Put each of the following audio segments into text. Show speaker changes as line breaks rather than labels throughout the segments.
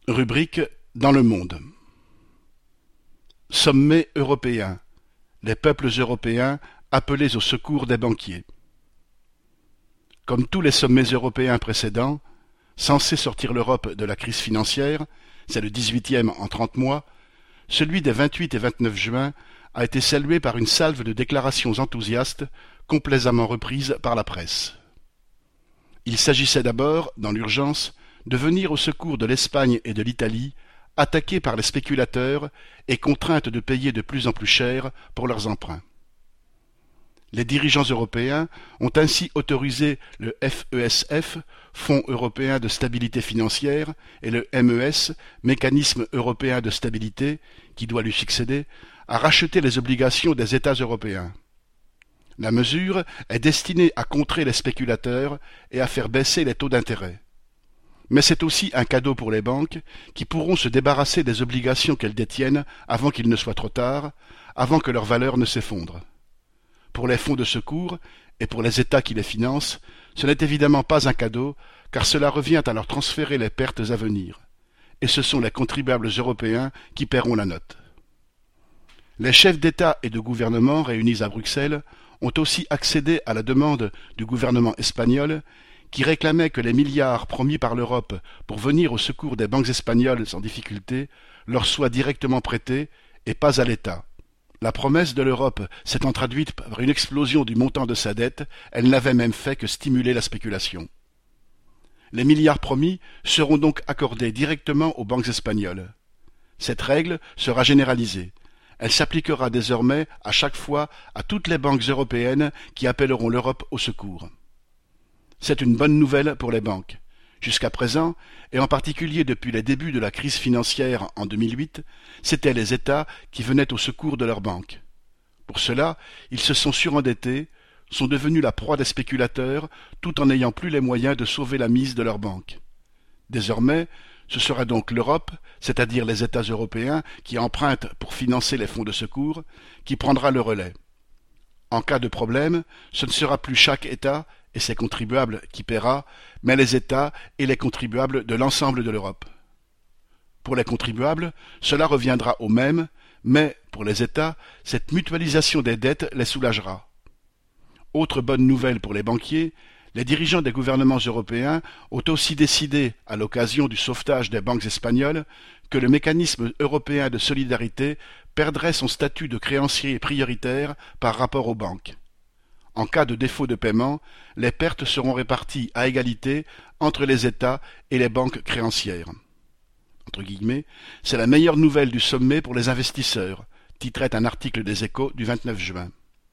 Rubrique dans le monde. Sommet européen. Les peuples européens appelés au secours des banquiers. Comme tous les sommets européens précédents, censés sortir l'Europe de la crise financière, c'est le 18e en 30 mois, celui des 28 et 29 juin a été salué par une salve de déclarations enthousiastes, complaisamment reprises par la presse. Il s'agissait d'abord, dans l'urgence, de venir au secours de l'Espagne et de l'Italie, attaquées par les spéculateurs et contraintes de payer de plus en plus cher pour leurs emprunts. Les dirigeants européens ont ainsi autorisé le FESF, Fonds européen de stabilité financière, et le MES, Mécanisme européen de stabilité, qui doit lui succéder, à racheter les obligations des États européens. La mesure est destinée à contrer les spéculateurs et à faire baisser les taux d'intérêt. Mais c'est aussi un cadeau pour les banques, qui pourront se débarrasser des obligations qu'elles détiennent avant qu'il ne soit trop tard, avant que leur valeur ne s'effondre. Pour les fonds de secours, et pour les États qui les financent, ce n'est évidemment pas un cadeau, car cela revient à leur transférer les pertes à venir. Et ce sont les contribuables européens qui paieront la note. Les chefs d'État et de gouvernement réunis à Bruxelles ont aussi accédé à la demande du gouvernement espagnol, qui réclamait que les milliards promis par l'Europe pour venir au secours des banques espagnoles en difficulté leur soient directement prêtés et pas à l'État. La promesse de l'Europe s'étant traduite par une explosion du montant de sa dette, elle n'avait même fait que stimuler la spéculation. Les milliards promis seront donc accordés directement aux banques espagnoles. Cette règle sera généralisée. Elle s'appliquera désormais à chaque fois à toutes les banques européennes qui appelleront l'Europe au secours. C'est une bonne nouvelle pour les banques. Jusqu'à présent, et en particulier depuis les débuts de la crise financière en 2008, c'étaient les États qui venaient au secours de leurs banques. Pour cela, ils se sont surendettés, sont devenus la proie des spéculateurs, tout en n'ayant plus les moyens de sauver la mise de leurs banques. Désormais, ce sera donc l'Europe, c'est-à-dire les États européens qui empruntent pour financer les fonds de secours, qui prendra le relais. En cas de problème, ce ne sera plus chaque État et ses contribuables qui paiera, mais les États et les contribuables de l'ensemble de l'Europe. Pour les contribuables, cela reviendra au même, mais, pour les États, cette mutualisation des dettes les soulagera. Autre bonne nouvelle pour les banquiers, les dirigeants des gouvernements européens ont aussi décidé, à l'occasion du sauvetage des banques espagnoles, que le mécanisme européen de solidarité perdrait son statut de créancier prioritaire par rapport aux banques. En cas de défaut de paiement, les pertes seront réparties à égalité entre les États et les banques créancières. Entre guillemets, c'est la meilleure nouvelle du sommet pour les investisseurs, titrait un article des Échos du 29 juin.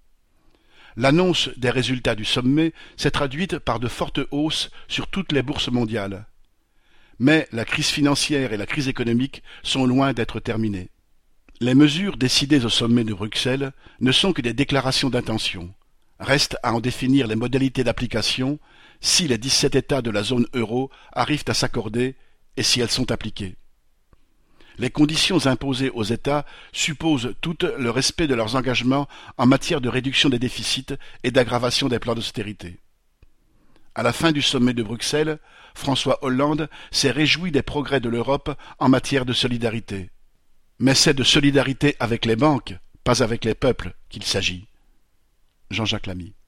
L'annonce des résultats du sommet s'est traduite par de fortes hausses sur toutes les bourses mondiales. Mais la crise financière et la crise économique sont loin d'être terminées. Les mesures décidées au sommet de Bruxelles ne sont que des déclarations d'intention. Reste à en définir les modalités d'application si les 17 États de la zone euro arrivent à s'accorder et si elles sont appliquées. Les conditions imposées aux États supposent toutes le respect de leurs engagements en matière de réduction des déficits et d'aggravation des plans d'austérité. À la fin du sommet de Bruxelles, François Hollande s'est réjoui des progrès de l'Europe en matière de solidarité. Mais c'est de solidarité avec les banques, pas avec les peuples, qu'il s'agit. Jean-Jacques Lamy.